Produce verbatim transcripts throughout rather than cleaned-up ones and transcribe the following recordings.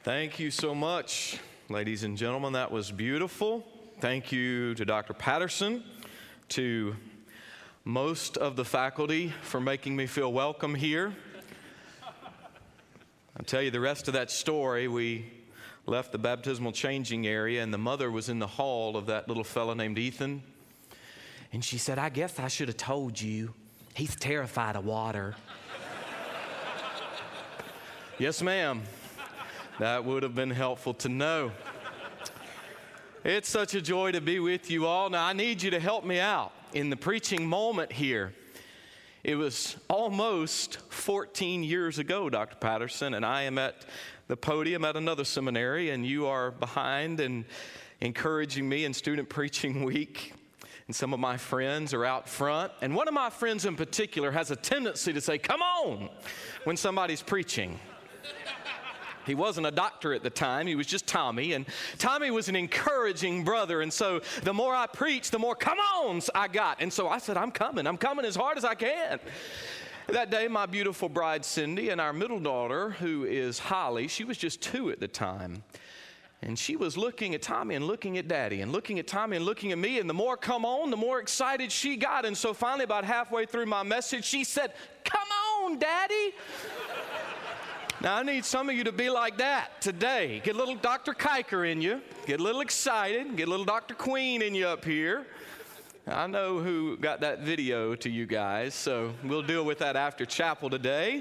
Thank you so much, ladies and gentlemen. That was beautiful. Thank you to Doctor Patterson, to most of the faculty for making me feel welcome here. I'll tell you the rest of that story. We left the baptismal changing area, and the mother was in the hall of that little fella named Ethan. And she said, "I guess I should have told you. He's terrified of water." Yes, ma'am. That would have been helpful to know. It's such a joy to be with you all. Now, I need you to help me out in the preaching moment here. It was almost fourteen years ago, Doctor Patterson, and I am at the podium at another seminary, and you are behind and encouraging me in Student Preaching Week. And some of my friends are out front. And one of my friends in particular has a tendency to say, "Come on," when somebody's preaching. He wasn't a doctor at the time. He was just Tommy. And Tommy was an encouraging brother. And so the more I preached, the more come ons I got. And so I said, I'm coming. I'm coming as hard as I can. That day, my beautiful bride, Cindy, and our middle daughter, who is Holly, she was just two at the time. And she was looking at Tommy and looking at Daddy and looking at Tommy and looking at me. And the more come on, the more excited she got. And so finally, about halfway through my message, she said, "Come on, Daddy." Now, I need some of you to be like that today. Get a little Doctor Kiker in you. Get a little excited. Get a little Doctor Queen in you up here. I know who got that video to you guys, so we'll deal with that after chapel today.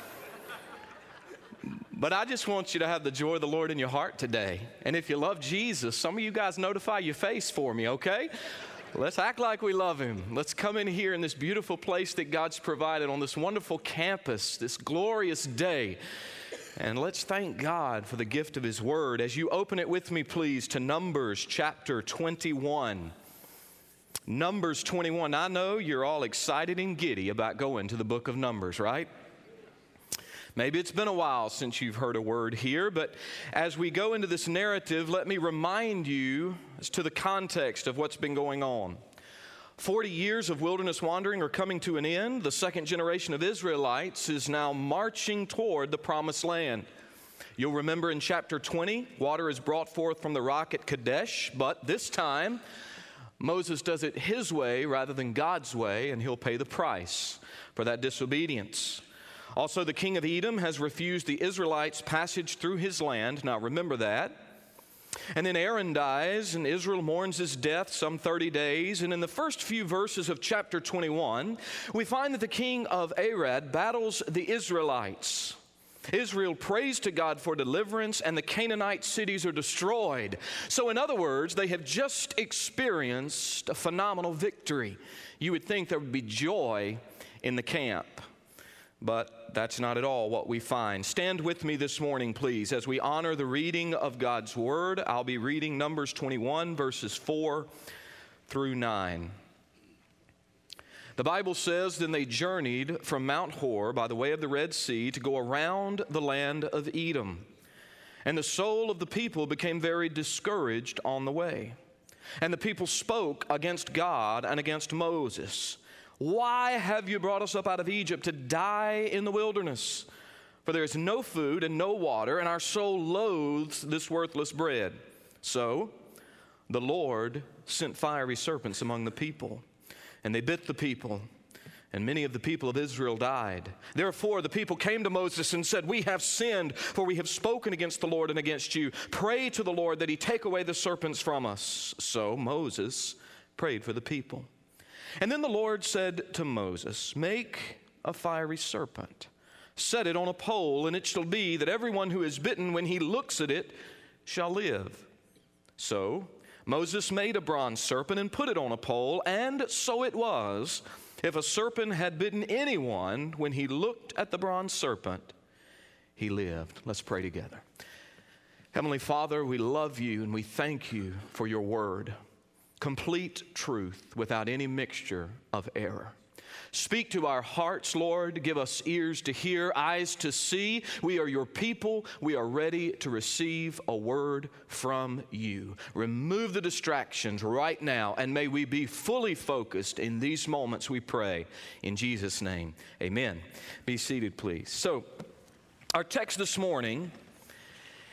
But I just want you to have the joy of the Lord in your heart today. And if you love Jesus, some of you guys notify your face for me, okay? Let's act like we love him. Let's come in here in this beautiful place that God's provided on this wonderful campus, this glorious day. And let's thank God for the gift of his word. As you open it with me, please, to Numbers chapter twenty-one. Numbers twenty-one. I know you're all excited and giddy about going to the book of Numbers, right? Maybe it's been a while since you've heard a word here, but as we go into this narrative, let me remind you as to the context of what's been going on. Forty years of wilderness wandering are coming to an end. The second generation of Israelites is now marching toward the promised land. You'll remember in chapter twenty, water is brought forth from the rock at Kadesh, but this time Moses does it his way rather than God's way, and he'll pay the price for that disobedience. Also, the king of Edom has refused the Israelites passage through his land. Now, remember that. And then Aaron dies, and Israel mourns his death some thirty days. And in the first few verses of chapter twenty-one, we find that the king of Arad battles the Israelites. Israel prays to God for deliverance, and the Canaanite cities are destroyed. So, in other words, they have just experienced a phenomenal victory. You would think there would be joy in the camp. But that's not at all what we find. Stand with me this morning, please, as we honor the reading of God's Word. I'll be reading Numbers twenty-one, verses four through nine. The Bible says, "Then they journeyed from Mount Hor by the way of the Red Sea to go around the land of Edom. And the soul of the people became very discouraged on the way. And the people spoke against God and against Moses. 'Why have you brought us up out of Egypt to die in the wilderness? For there is no food and no water, and our soul loathes this worthless bread.' So the Lord sent fiery serpents among the people, and they bit the people, and many of the people of Israel died. Therefore the people came to Moses and said, 'We have sinned, for we have spoken against the Lord and against you. Pray to the Lord that he take away the serpents from us.' So Moses prayed for the people. And then the Lord said to Moses, 'Make a fiery serpent, set it on a pole, and it shall be that everyone who is bitten, when he looks at it, shall live.' So Moses made a bronze serpent and put it on a pole, and so it was, if a serpent had bitten anyone, when he looked at the bronze serpent, he lived." Let's pray together. Heavenly Father, we love you and we thank you for your word. Complete truth without any mixture of error. Speak to our hearts, Lord. Give us ears to hear, eyes to see. We are your people. We are ready to receive a word from you. Remove the distractions right now, and may we be fully focused in these moments, we pray. In Jesus' name, amen. Be seated, please. So, our text this morning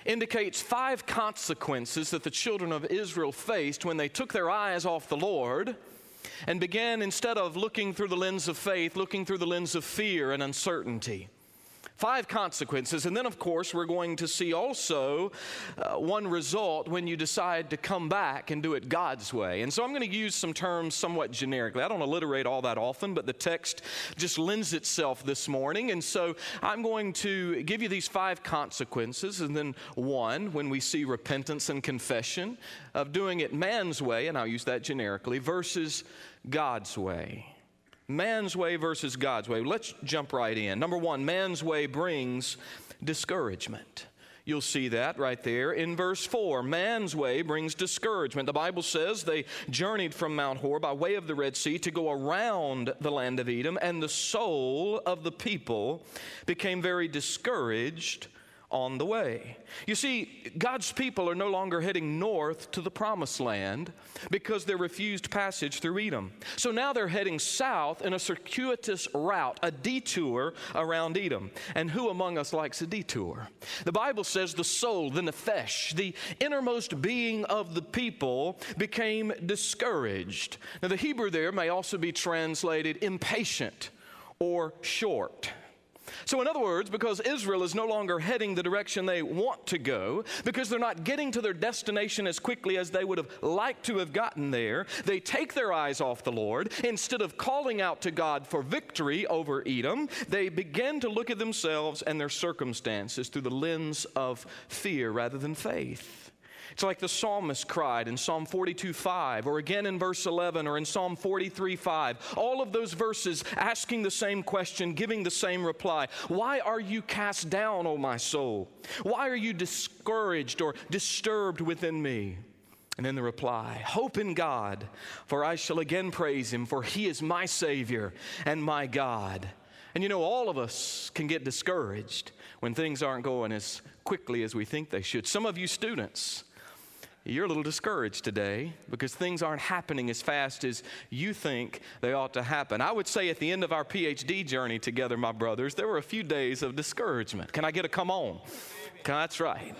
indicates five consequences that the children of Israel faced when they took their eyes off the Lord and began, instead of looking through the lens of faith, looking through the lens of fear and uncertainty. Five consequences. And then, of course, we're going to see also uh, one result when you decide to come back and do it God's way. And so I'm going to use some terms somewhat generically. I don't alliterate all that often, but the text just lends itself this morning. And so I'm going to give you these five consequences. And then one, when we see repentance and confession of doing it man's way, and I'll use that generically, versus God's way. Man's way versus God's way. Let's jump right in. Number one, man's way brings discouragement. You'll see that right there in verse four. Man's way brings discouragement. The Bible says they journeyed from Mount Hor by way of the Red Sea to go around the land of Edom, and the soul of the people became very discouraged on the way. You see, God's people are no longer heading north to the promised land because they refused passage through Edom. So now they're heading south in a circuitous route, a detour around Edom. And who among us likes a detour? The Bible says the soul, the nephesh, the innermost being of the people became discouraged. Now the Hebrew there may also be translated impatient or short. So in other words, because Israel is no longer heading the direction they want to go, because they're not getting to their destination as quickly as they would have liked to have gotten there, they take their eyes off the Lord. Instead of calling out to God for victory over Edom, they begin to look at themselves and their circumstances through the lens of fear rather than faith. It's like the psalmist cried in Psalm forty-two five, or again in verse eleven, or in Psalm forty-three five. All of those verses asking the same question, giving the same reply. Why are you cast down, O my soul? Why are you discouraged or disturbed within me? And then the reply, hope in God, for I shall again praise Him, for He is my Savior and my God. And you know, all of us can get discouraged when things aren't going as quickly as we think they should. Some of you students, you're a little discouraged today because things aren't happening as fast as you think they ought to happen. I would say at the end of our P H D journey together, my brothers, there were a few days of discouragement. Can I get a come on? That's right.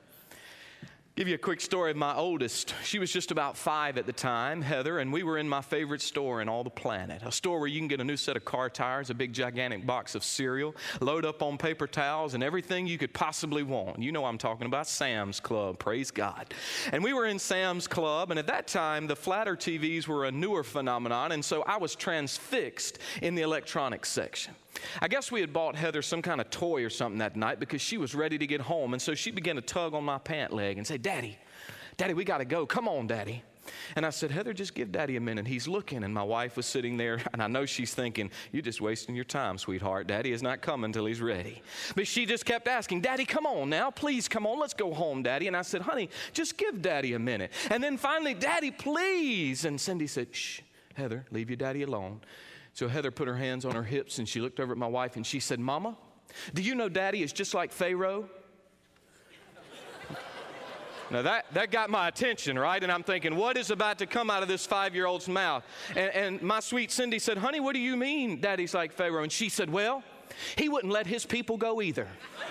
Give you a quick story of my oldest. She was just about five at the time, Heather, and we were in my favorite store in all the planet, a store where you can get a new set of car tires, a big gigantic box of cereal, load up on paper towels, and everything you could possibly want. You know what I'm talking about, Sam's Club, praise God. And we were in Sam's Club, and at that time, the flatter T Vs were a newer phenomenon, and so I was transfixed in the electronics section. I guess we had bought Heather some kind of toy or something that night because she was ready to get home. And so she began to tug on my pant leg and say, Daddy, Daddy, we got to go. Come on, Daddy. And I said, Heather, just give Daddy a minute. He's looking. And my wife was sitting there, and I know she's thinking, you're just wasting your time, sweetheart. Daddy is not coming till he's ready. But she just kept asking, Daddy, come on now. Please come on. Let's go home, Daddy. And I said, honey, just give Daddy a minute. And then finally, Daddy, please. And Cindy said, shh, Heather, leave your daddy alone. So Heather put her hands on her hips, and she looked over at my wife, and she said, Mama, do you know Daddy is just like Pharaoh? Now, that, that got my attention, right? And I'm thinking, what is about to come out of this five-year-old's mouth? And, and my sweet Cindy said, honey, what do you mean Daddy's like Pharaoh? And she said, well, he wouldn't let his people go either.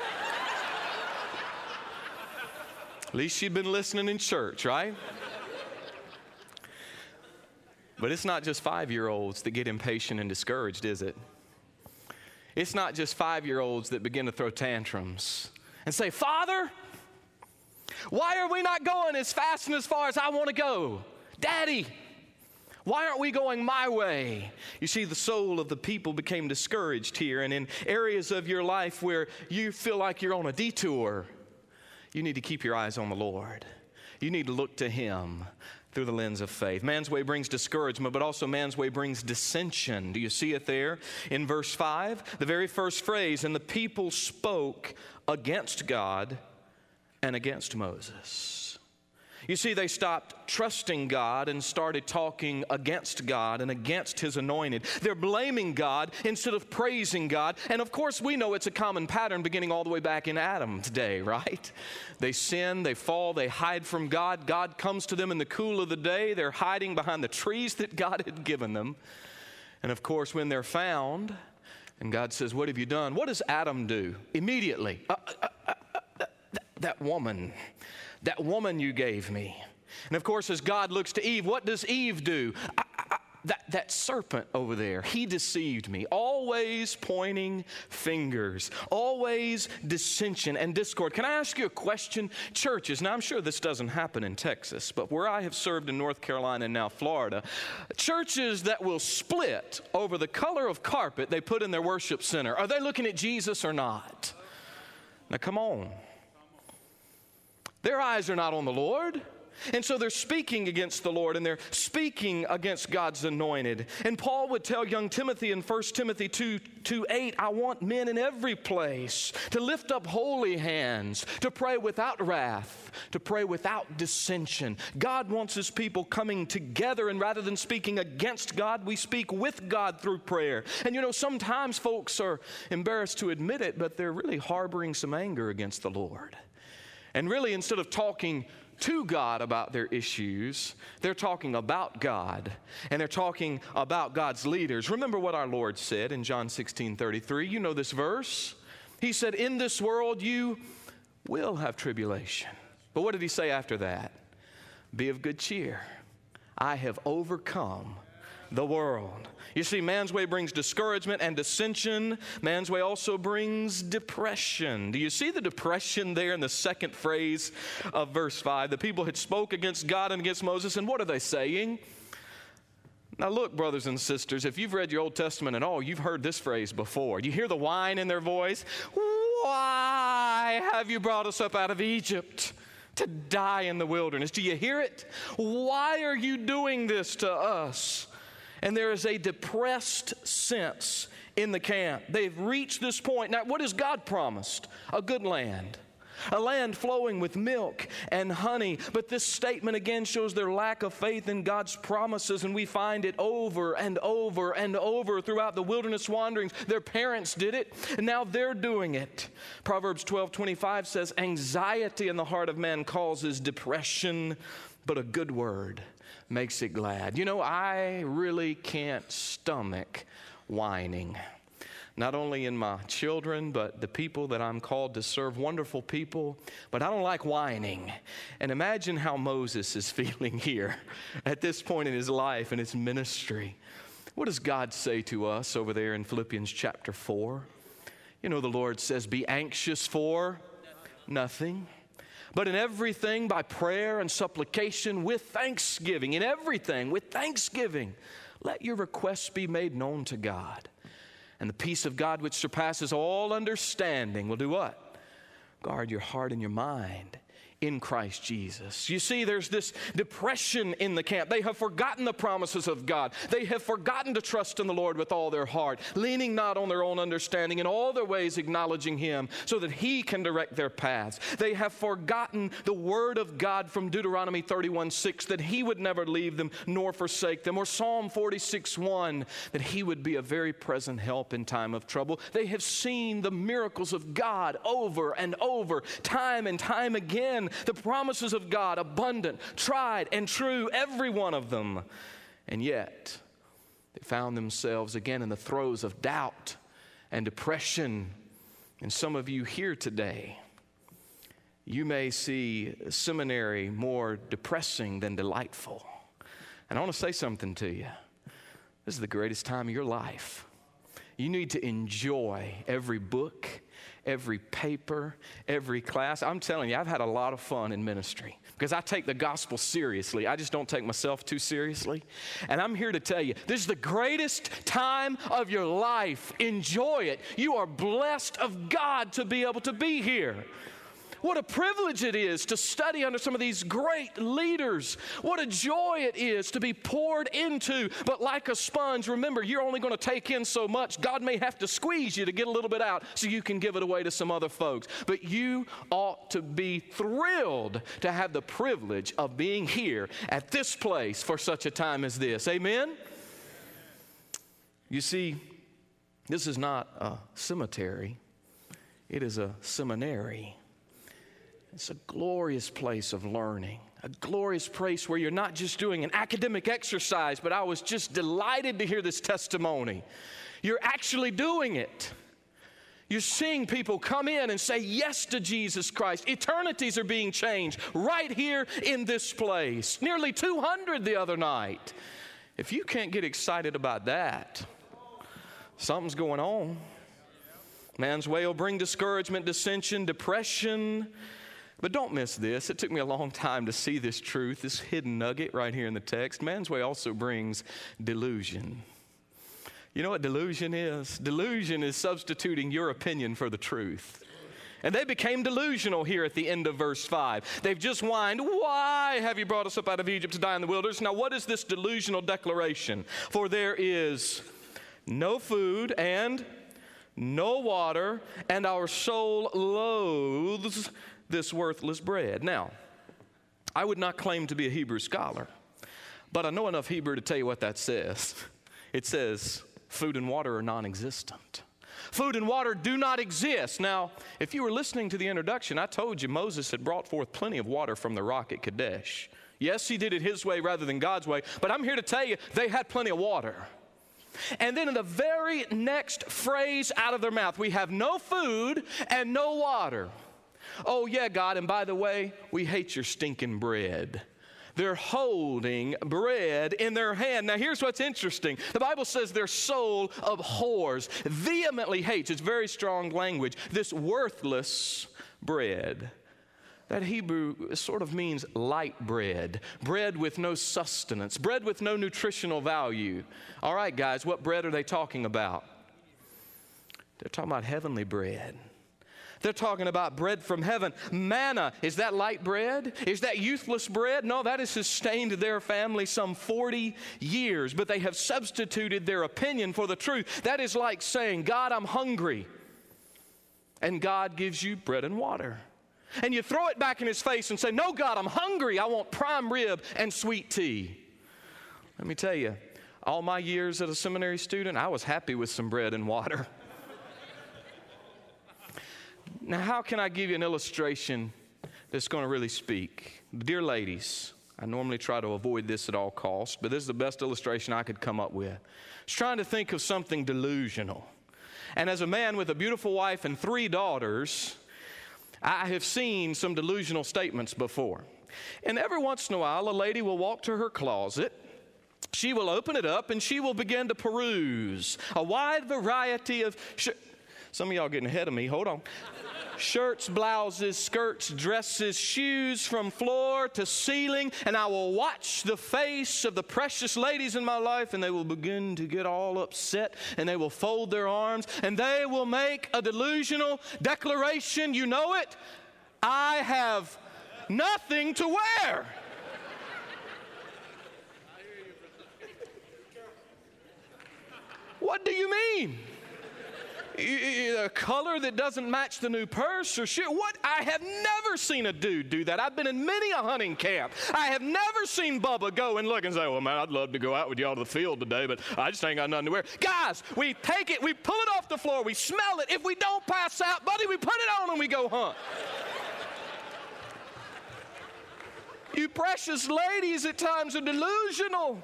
At least she'd been listening in church, right? But it's not just five-year-olds that get impatient and discouraged, is it? It's not just five-year-olds that begin to throw tantrums and say, Father, why are we not going as fast and as far as I want to go? Daddy, why aren't we going my way? You see, the soul of the people became discouraged here, and in areas of your life where you feel like you're on a detour, you need to keep your eyes on the Lord. You need to look to Him through the lens of faith. Man's way brings discouragement, but also man's way brings dissension. Do you see it there in verse five? The very first phrase, and the people spoke against God and against Moses. You see, they stopped trusting God and started talking against God and against His anointed. They're blaming God instead of praising God. And of course, we know it's a common pattern beginning all the way back in Adam's day, right? They sin, they fall, they hide from God. God comes to them in the cool of the day. They're hiding behind the trees that God had given them. And of course, when they're found, and God says, what have you done? What does Adam do? Immediately, uh, uh, uh, uh, that woman, that woman you gave me. And of course, as God looks to Eve, what does Eve do? I, I, that, that serpent over there, he deceived me. Always pointing fingers, always dissension and discord. Can I ask you a question? Churches, now I'm sure this doesn't happen in Texas, but where I have served in North Carolina and now Florida, churches that will split over the color of carpet they put in their worship center, are they looking at Jesus or not? Now come on. Their eyes are not on the Lord. And so they're speaking against the Lord, and they're speaking against God's anointed. And Paul would tell young Timothy in First Timothy two, two eight, I want men in every place to lift up holy hands, to pray without wrath, to pray without dissension. God wants his people coming together, and rather than speaking against God, we speak with God through prayer. And you know, sometimes folks are embarrassed to admit it, but they're really harboring some anger against the Lord. And really, instead of talking to God about their issues, they're talking about God, and they're talking about God's leaders. Remember what our Lord said in John sixteen thirty-three. You know this verse. He said, in this world you will have tribulation. But what did he say after that? Be of good cheer. I have overcome the world. You see, man's way brings discouragement and dissension. Man's way also brings depression. Do you see the depression there in the second phrase of verse five? The people had spoke against God and against Moses, and what are they saying? Now look, brothers and sisters, if you've read your Old Testament at all, you've heard this phrase before. You hear the whine in their voice. Why have you brought us up out of Egypt to die in the wilderness? Do you hear it? Why are you doing this to us? And there is a depressed sense in the camp. They've reached this point. Now, what has God promised? A good land. A land flowing with milk and honey. But this statement again shows their lack of faith in God's promises, and we find it over and over and over throughout the wilderness wanderings. Their parents did it, and now they're doing it. Proverbs twelve twenty-five says, anxiety in the heart of man causes depression, but a good word makes it glad. You know, I really can't stomach whining. Not only in my children, but the people that I'm called to serve, wonderful people, but I don't like whining. And imagine how Moses is feeling here at this point in his life and his ministry. What does God say to us over there in Philippians chapter four? You know, the Lord says, be anxious for nothing. But in everything, by prayer and supplication, with thanksgiving, in everything, with thanksgiving, let your requests be made known to God. And the peace of God, which surpasses all understanding, will do what? Guard your heart and your mind in Christ Jesus. You see, there's this depression in the camp. They have forgotten the promises of God. They have forgotten to trust in the Lord with all their heart, leaning not on their own understanding, in all their ways acknowledging Him so that He can direct their paths. They have forgotten the word of God from Deuteronomy thirty-one six, that He would never leave them nor forsake them, or Psalm forty-six one, that He would be a very present help in time of trouble. They have seen the miracles of God over and over, time and time again. The promises of God, abundant, tried, and true, every one of them. And yet, they found themselves again in the throes of doubt and depression. And some of you here today, you may see seminary more depressing than delightful. And I want to say something to you. This is the greatest time of your life. You need to enjoy every book, every paper, every class. I'm telling you, I've had a lot of fun in ministry because I take the gospel seriously. I just don't take myself too seriously. And I'm here to tell you, this is the greatest time of your life. Enjoy it. You are blessed of God to be able to be here. What a privilege it is to study under some of these great leaders. What a joy it is to be poured into. But like a sponge, remember, you're only going to take in so much. God may have to squeeze you to get a little bit out so you can give it away to some other folks. But you ought to be thrilled to have the privilege of being here at this place for such a time as this. Amen? You see, this is not a cemetery. It is a seminary. It's a glorious place of learning, a glorious place where you're not just doing an academic exercise, but I was just delighted to hear this testimony. You're actually doing it. You're seeing people come in and say yes to Jesus Christ. Eternities are being changed right here in this place. Nearly two hundred the other night. If you can't get excited about that, something's going on. Man's way will bring discouragement, dissension, depression. But don't miss this. It took me a long time to see this truth, this hidden nugget right here in the text. Man's way also brings delusion. You know what delusion is? Delusion is substituting your opinion for the truth. And they became delusional here at the end of verse five. They've just whined, why have you brought us up out of Egypt to die in the wilderness? Now, what is this delusional declaration? For there is no food and no water, and our soul loathes this worthless bread. Now, I would not claim to be a Hebrew scholar, but I know enough Hebrew to tell you what that says. It says, food and water are non-existent. Food and water do not exist. Now, if you were listening to the introduction, I told you Moses had brought forth plenty of water from the rock at Kadesh. Yes, he did it his way rather than God's way, but I'm here to tell you they had plenty of water. And then in the very next phrase out of their mouth, we have no food and no water. Oh yeah, God, and by the way, we hate your stinking bread. They're holding bread in their hand. Now, here's what's interesting. The Bible says their soul abhors, vehemently hates. It's very strong language. This worthless bread. That Hebrew sort of means light bread, bread with no sustenance, bread with no nutritional value. All right, guys, what bread are they talking about? They're talking about heavenly bread. They're talking about bread from heaven. Manna, is that light bread? Is that youthless bread? No, that has sustained their family some forty years, but they have substituted their opinion for the truth. That is like saying, God, I'm hungry, and God gives you bread and water. And you throw it back in his face and say, no, God, I'm hungry. I want prime rib and sweet tea. Let me tell you, all my years as a seminary student, I was happy with some bread and water. Now, how can I give you an illustration that's going to really speak? Dear ladies, I normally try to avoid this at all costs, but this is the best illustration I could come up with. I was trying to think of something delusional. And as a man with a beautiful wife and three daughters, I have seen some delusional statements before. And every once in a while, a lady will walk to her closet. She will open it up, and she will begin to peruse a wide variety of... Sh- Some of y'all getting ahead of me. Hold on. Shirts, blouses, skirts, dresses, shoes from floor to ceiling, and I will watch the face of the precious ladies in my life, and they will begin to get all upset, and they will fold their arms, and they will make a delusional declaration. You know it? I have nothing to wear. What do you mean? A color that doesn't match the new purse or shit. What? I have never seen a dude do that. I've been in many a hunting camp. I have never seen Bubba go and look and say, well, man, I'd love to go out with y'all to the field today, but I just ain't got nothing to wear. Guys, we take it, we pull it off the floor, we smell it. If we don't pass out, buddy, we put it on and we go hunt. You precious ladies at times are delusional.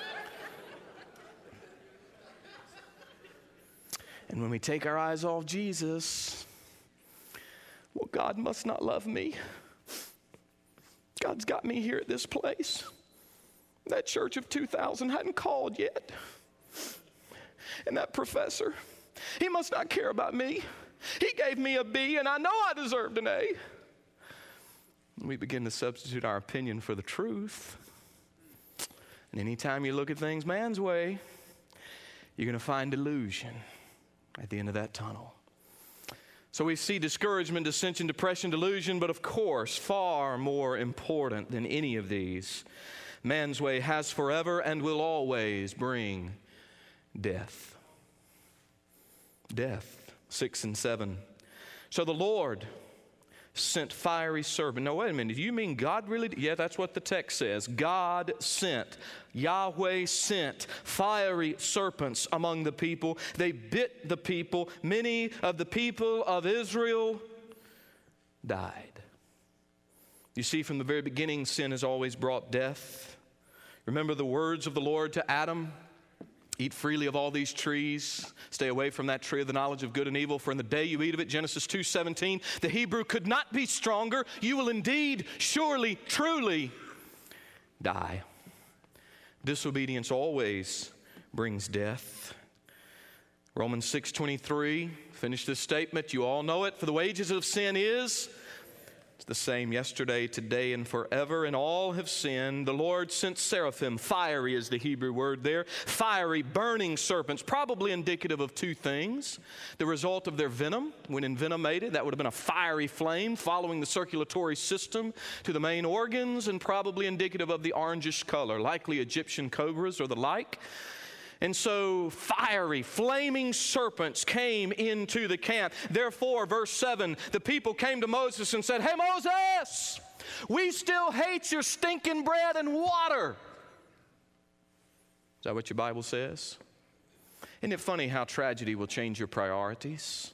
And when we take our eyes off Jesus, well, God must not love me. God's got me here at this place. That church of two thousand hadn't called yet. And that professor, he must not care about me. He gave me a B, and I know I deserved an A. And we begin to substitute our opinion for the truth. And anytime you look at things man's way, you're going to find delusion at the end of that tunnel. So we see discouragement, dissension, depression, delusion, but of course, far more important than any of these, man's way has forever and will always bring death. Death, six and seven. So the Lord sent fiery serpent. No, wait a minute. Do you mean God really? Yeah, that's what the text says. God sent. Yahweh sent fiery serpents among the people. They bit the people. Many of the people of Israel died. You see, from the very beginning, sin has always brought death. Remember the words of the Lord to Adam? Eat freely of all these trees. Stay away from that tree of the knowledge of good and evil, for in the day you eat of it, Genesis two seventeen, the Hebrew could not be stronger. You will indeed, surely, truly die. Disobedience always brings death. Romans six twenty-three, finish this statement. You all know it. For the wages of sin is... It's the same yesterday, today, and forever, and all have sinned. The Lord sent seraphim, fiery is the Hebrew word there, fiery, burning serpents, probably indicative of two things. The result of their venom, when envenomated, that would have been a fiery flame following the circulatory system to the main organs, and probably indicative of the orangish color, likely Egyptian cobras or the like. And so fiery, flaming serpents came into the camp. Therefore, verse seven, the people came to Moses and said, "Hey, Moses, we still hate your stinking bread and water." Is that what your Bible says? Isn't it funny how tragedy will change your priorities?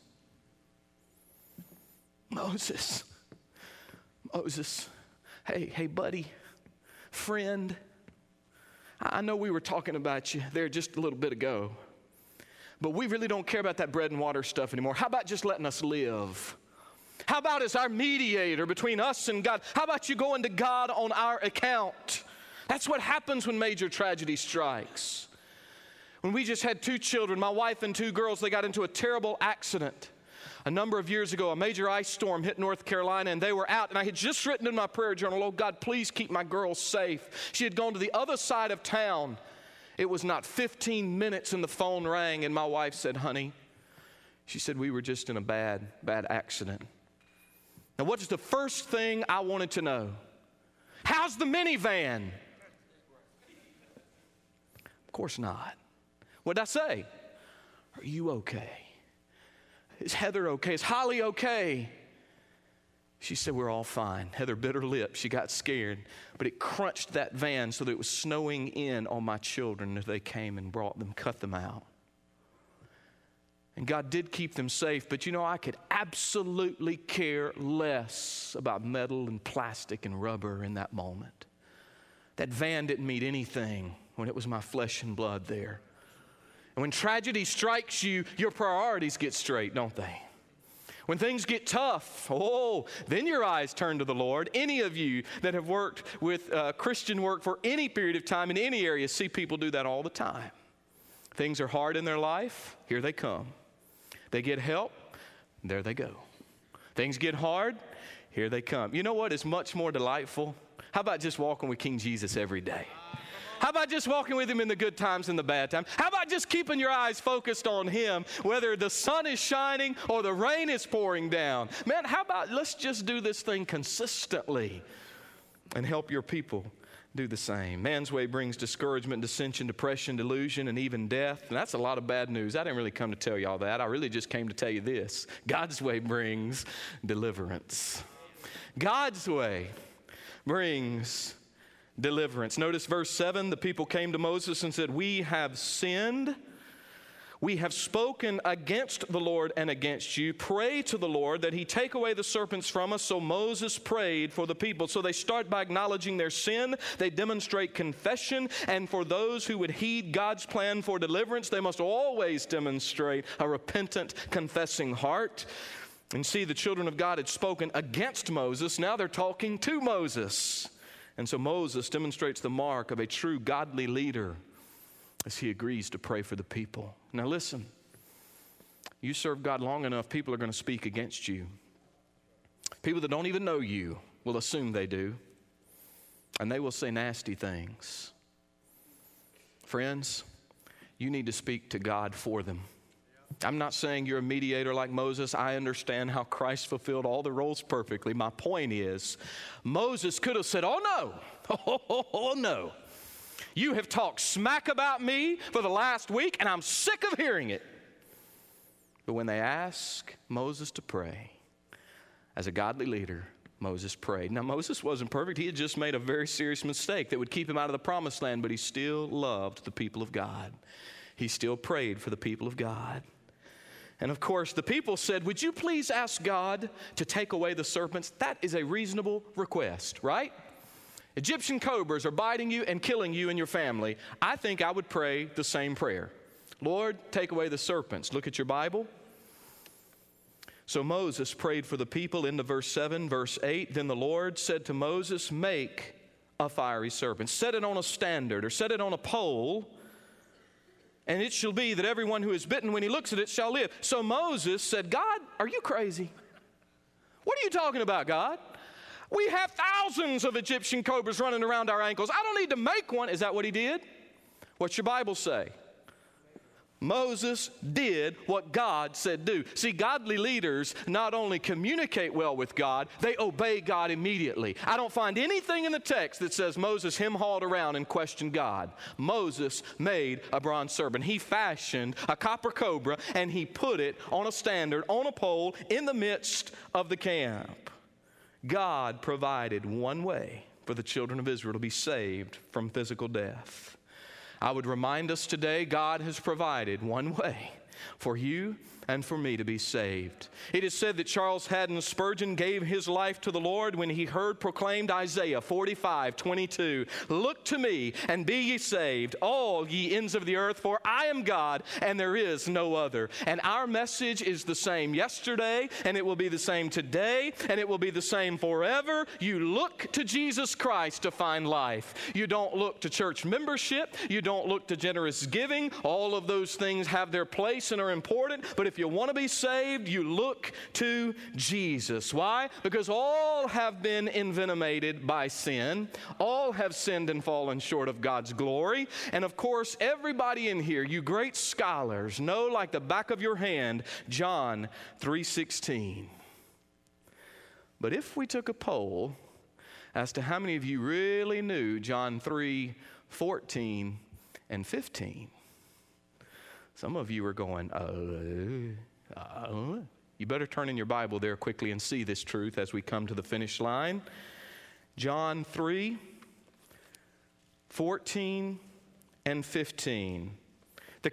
Moses, Moses, hey, hey, buddy, friend, I know we were talking about you there just a little bit ago, but we really don't care about that bread and water stuff anymore. How about just letting us live? How about as our mediator between us and God? How about you going to God on our account? That's what happens when major tragedy strikes. When we just had two children, my wife and two girls, they got into a terrible accident. A number of years ago, a major ice storm hit North Carolina, and they were out. And I had just written in my prayer journal, "Oh, God, please keep my girls safe." She had gone to the other side of town. It was not fifteen minutes, and the phone rang, and my wife said, "Honey," she said, "we were just in a bad, bad accident." Now, what is the first thing I wanted to know? How's the minivan? Of course not. What did I say? Are you okay? Is Heather okay? Is Holly okay? She said, "We're all fine." Heather bit her lip. She got scared. But it crunched that van so that it was snowing in on my children as they came and brought them, cut them out. And God did keep them safe. But you know, I could absolutely care less about metal and plastic and rubber in that moment. That van didn't mean anything when it was my flesh and blood there. And when tragedy strikes you, your priorities get straight, don't they? When things get tough, oh, then your eyes turn to the Lord. Any of you that have worked with uh, Christian work for any period of time in any area see people do that all the time. Things are hard in their life, here they come. They get help, there they go. Things get hard, here they come. You know what is much more delightful? How about just walking with King Jesus every day? How about just walking with Him in the good times and the bad times? How about just keeping your eyes focused on Him, whether the sun is shining or the rain is pouring down? Man, how about let's just do this thing consistently and help your people do the same. Man's way brings discouragement, dissension, depression, delusion, and even death. And that's a lot of bad news. I didn't really come to tell y'all that. I really just came to tell you this. God's way brings deliverance. God's way brings deliverance. Notice verse seven, the people came to Moses and said, "We have sinned. We have spoken against the Lord and against you. Pray to the Lord that He take away the serpents from us." So Moses prayed for the people. So they start by acknowledging their sin. They demonstrate confession. And for those who would heed God's plan for deliverance, they must always demonstrate a repentant, confessing heart. And see, the children of God had spoken against Moses. Now they're talking to Moses. And so Moses demonstrates the mark of a true godly leader as he agrees to pray for the people. Now listen, you serve God long enough, people are going to speak against you. People that don't even know you will assume they do, and they will say nasty things. Friends, you need to speak to God for them. I'm not saying you're a mediator like Moses. I understand how Christ fulfilled all the roles perfectly. My point is, Moses could have said, "Oh no, oh, oh, oh no. You have talked smack about me for the last week, and I'm sick of hearing it." But when they ask Moses to pray, as a godly leader, Moses prayed. Now, Moses wasn't perfect. He had just made a very serious mistake that would keep him out of the promised land, but he still loved the people of God. He still prayed for the people of God. And of course, the people said, "Would you please ask God to take away the serpents?" That is a reasonable request, right? Egyptian cobras are biting you and killing you and your family, I think I would pray the same prayer. Lord, take away the serpents. Look at your Bible. So Moses prayed for the people into verse seven, verse eight. Then the Lord said to Moses, make a fiery serpent. Set it on a standard or set it on a pole, and it shall be that everyone who is bitten when he looks at it shall live. So Moses said, God, are you crazy? What are you talking about, God? We have thousands of Egyptian cobras running around our ankles. I don't need to make one. Is that what he did? What's your Bible say? Moses did what God said do. See, godly leaders not only communicate well with God, they obey God immediately. I don't find anything in the text that says Moses hem-hawed around and questioned God. Moses made a bronze serpent. He fashioned a copper cobra and he put it on a standard, on a pole, in the midst of the camp. God provided one way for the children of Israel to be saved from physical death. I would remind us today, God has provided one way for you and for me to be saved. It is said that Charles Haddon Spurgeon gave his life to the Lord when he heard proclaimed Isaiah forty-five twenty-two. Look to me and be ye saved, all ye ends of the earth, for I am God and there is no other. And our message is the same yesterday, and it will be the same today, and it will be the same forever. You look to Jesus Christ to find life. You don't look to church membership. You don't look to generous giving. All of those things have their place and are important, but if If you want to be saved, you look to Jesus. Why? Because all have been envenomated by sin. All have sinned and fallen short of God's glory. And of course, everybody in here, you great scholars, know like the back of your hand, John three sixteen. But if we took a poll as to how many of you really knew John three fourteen and fifteen, some of you are going, uh, uh. You better turn in your Bible there quickly and see this truth as we come to the finish line. John three, fourteen, and fifteen. The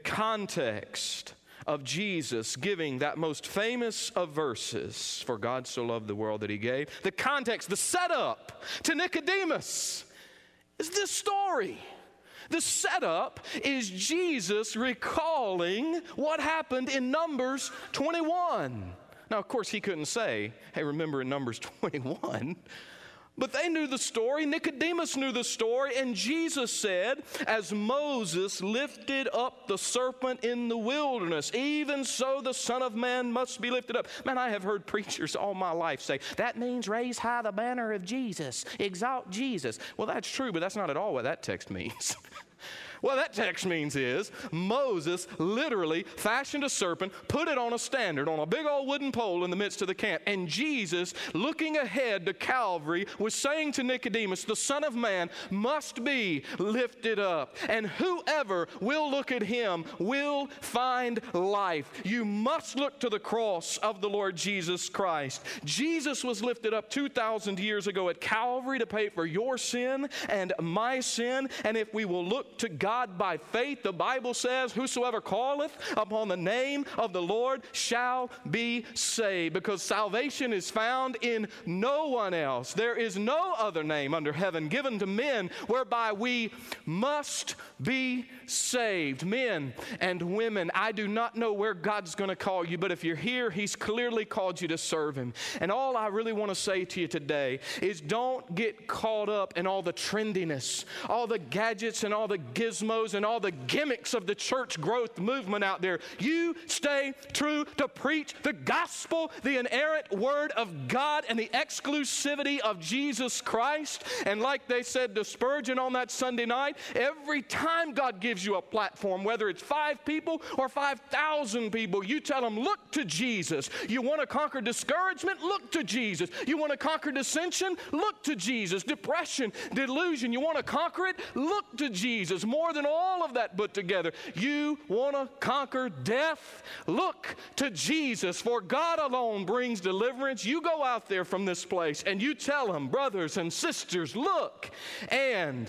context of Jesus giving that most famous of verses, for God so loved the world that he gave. The context, the setup to Nicodemus is this story. The setup is Jesus recalling what happened in Numbers twenty-one. Now, of course, he couldn't say, hey, remember in Numbers twenty-one. But they knew the story. Nicodemus knew the story. And Jesus said, as Moses lifted up the serpent in the wilderness, even so the Son of Man must be lifted up. Man, I have heard preachers all my life say, that means raise high the banner of Jesus. Exalt Jesus. Well, that's true, but that's not at all what that text means. What that text means is Moses literally fashioned a serpent, put it on a standard, on a big old wooden pole in the midst of the camp. And Jesus, looking ahead to Calvary, was saying to Nicodemus, the Son of Man must be lifted up. And whoever will look at him will find life. You must look to the cross of the Lord Jesus Christ. Jesus was lifted up two thousand years ago at Calvary to pay for your sin and my sin. And if we will look to God, God by faith, the Bible says, whosoever calleth upon the name of the Lord shall be saved, because salvation is found in no one else. There is no other name under heaven given to men whereby we must be saved. Men and women, I do not know where God's going to call you, but if you're here, he's clearly called you to serve him. And all I really want to say to you today is don't get caught up in all the trendiness, all the gadgets and all the gizmos and all the gimmicks of the church growth movement out there. You stay true to preach the gospel, the inerrant word of God, and the exclusivity of Jesus Christ. And like they said to Spurgeon on that Sunday night, every time God gives you a platform, whether it's five people or five thousand people, you tell them, look to Jesus. You want to conquer discouragement? Look to Jesus. You want to conquer dissension? Look to Jesus. Depression, delusion, you want to conquer it? Look to Jesus. More than all of that put together, you want to conquer death? Look to Jesus, for God alone brings deliverance. You go out there from this place and you tell them, brothers and sisters, look and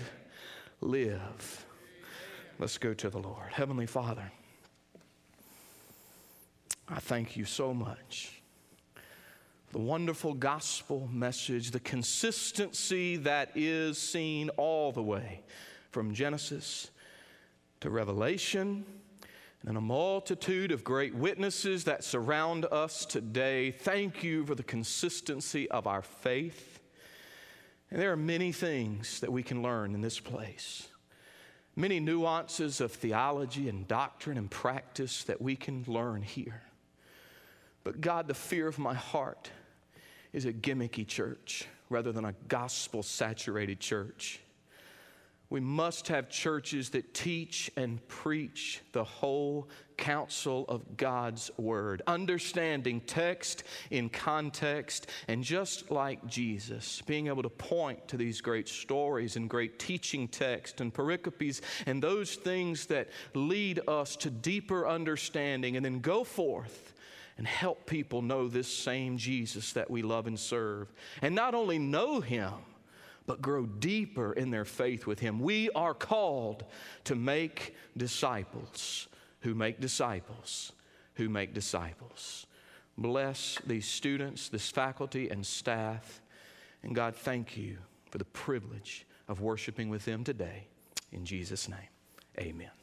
live. Let's go to the Lord. Heavenly Father, I thank you so much the wonderful gospel message, the consistency that is seen all the way from Genesis to Revelation, and a multitude of great witnesses that surround us today. Thank you for the consistency of our faith. And there are many things that we can learn in this place. Many nuances of theology and doctrine and practice that we can learn here. But God, the fear of my heart is a gimmicky church rather than a gospel-saturated church. We must have churches that teach and preach the whole counsel of God's word, understanding text in context, and just like Jesus, being able to point to these great stories and great teaching text and pericopes and those things that lead us to deeper understanding, and then go forth and help people know this same Jesus that we love and serve. And not only know him, but grow deeper in their faith with him. We are called to make disciples who make disciples who make disciples. Bless these students, this faculty and staff. And God, thank you for the privilege of worshiping with them today. In Jesus' name, amen.